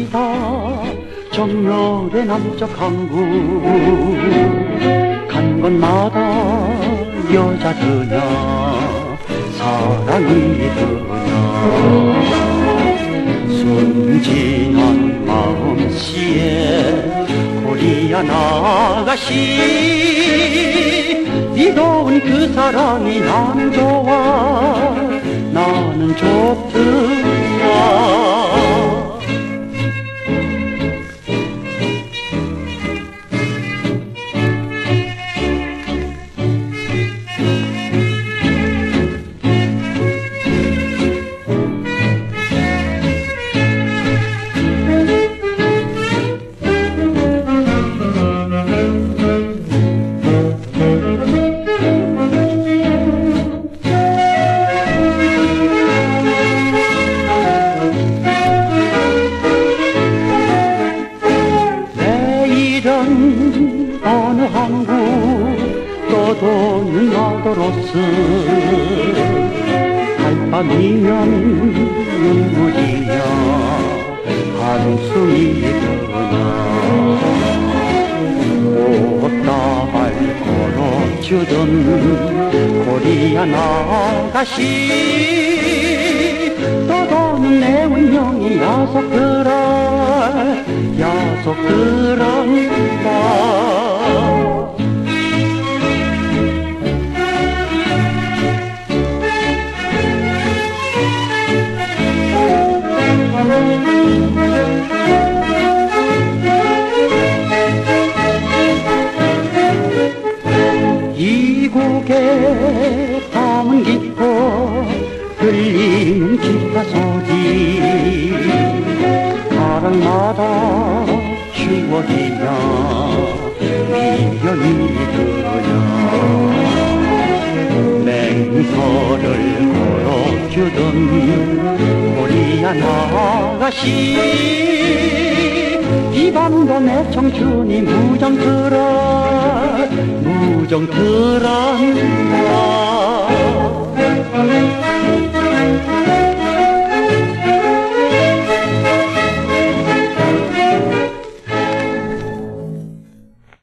사랑이다 정열의 남쪽 항구 간 곳마다 여자드냐 사랑이 드냐 순진한 마음씨에 코리안 아가씨 이로운 그 사랑이 난 좋아 나는 좋더라 어느 항구 떠도는 나도로스 달밤이면 눈물이야 한숨이 드냐 꽃다발 걸어주던 코리안 아가씨 떠도는 내 운명이 야속들한다 이국의 밤은 깊어 들리는 기타 소리 사랑마다 추억이냐 미련이 드냐 맹서를 걸어주던 코리안 아가씨 이 밤도 내 청춘이 무정들한다